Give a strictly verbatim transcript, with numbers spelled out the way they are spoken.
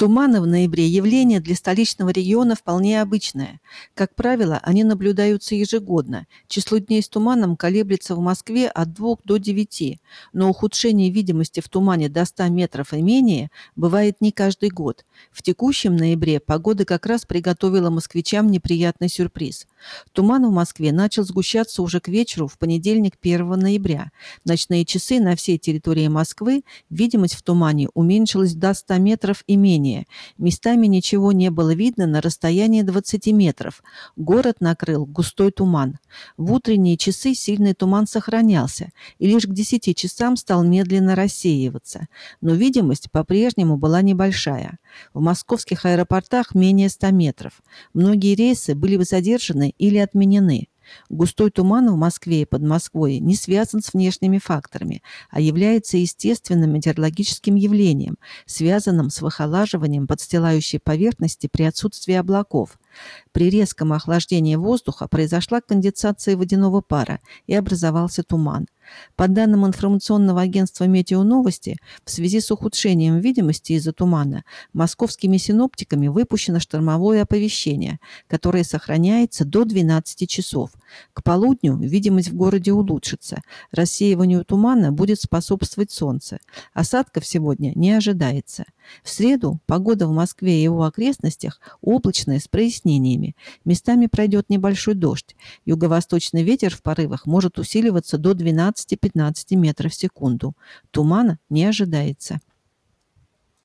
Туманы в ноябре – явление для столичного региона вполне обычное. Как правило, они наблюдаются ежегодно. Число дней с туманом колеблется в Москве от двух до девяти, но ухудшение видимости в тумане до ста метров и менее бывает не каждый год. В текущем ноябре погода как раз приготовила москвичам неприятный сюрприз. Туман в Москве начал сгущаться уже к вечеру в понедельник, первого ноября. Ночные часы на всей территории Москвы видимость в тумане уменьшилась до ста метров и менее. Местами ничего не было видно на расстоянии двадцати метров. Город накрыл густой туман. В утренние часы сильный туман сохранялся и лишь к десяти часам стал медленно рассеиваться. Но видимость по-прежнему была небольшая. В московских аэропортах менее ста метров. Многие рейсы были задержаны или отменены. Густой туман в Москве и под Москвой не связан с внешними факторами, а является естественным метеорологическим явлением, связанным с выхолаживанием подстилающей поверхности при отсутствии облаков. При резком охлаждении воздуха произошла конденсация водяного пара и образовался туман. По данным информационного агентства «Метеоновости», в связи с ухудшением видимости из-за тумана московскими синоптиками выпущено штормовое оповещение, которое сохраняется до двенадцати часов. К полудню видимость в городе улучшится. Рассеиванию тумана будет способствовать солнце. Осадков сегодня не ожидается. В среду погода в Москве и его окрестностях облачная с прояснениями. Местами пройдет небольшой дождь. Юго-восточный ветер в порывах может усиливаться до двенадцати-пятнадцати метров в секунду. Тумана не ожидается.